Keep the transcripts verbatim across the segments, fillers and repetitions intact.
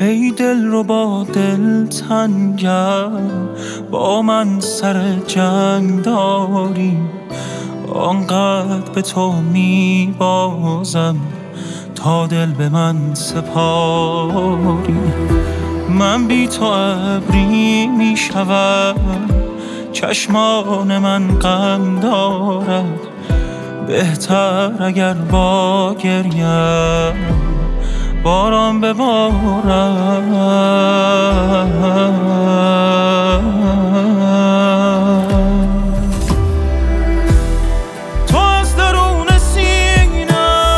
ای دل رو با دل تنگم، با من سر جنگ داری. آنقدر به تو می بازم تا دل به من سپاری. من بی تو ابری می شوم، چشمان من غم دارد. بهتر اگر با گریم باران ببارد. تو از درون سینم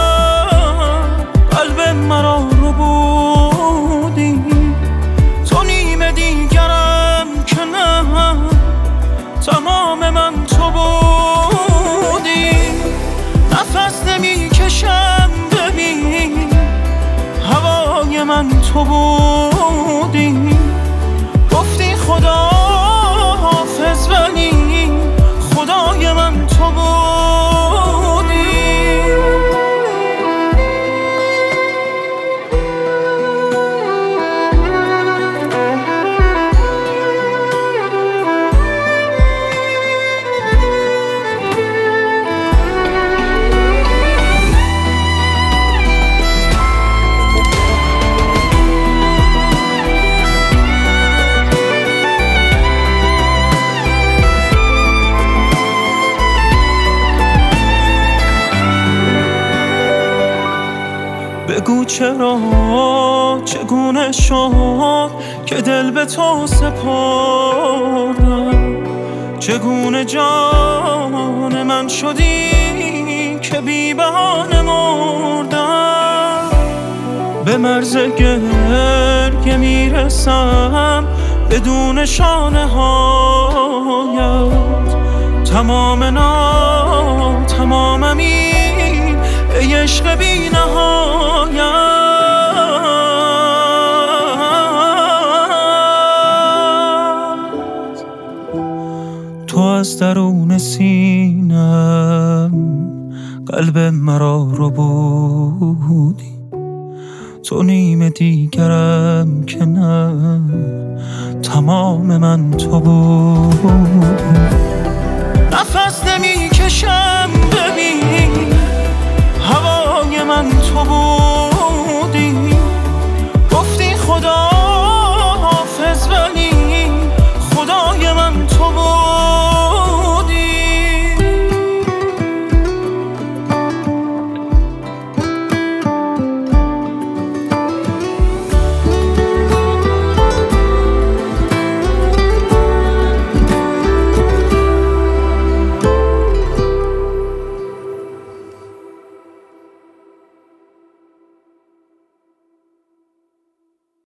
قلب مرا رو بودی. تو نیمه دیگرم که نه، تمام من تو بودی. نفس نمی کشم ببین، هوای من تو بودی. گفتی خدا حافظ ولی خدای من تو بودی. بگو چرا، چگونه شد که دل به تو سپردم؟ چگونه جان من شدی که بی بهانه مردم؟ به مرز گریه میرسم بدون شانه هایت. تمام نا تمامم این ای عشق بی نهایت. تو از درون سینم قلب مرا رو بودی. تو نیمه دیگرم که نه، تمام من تو بودی.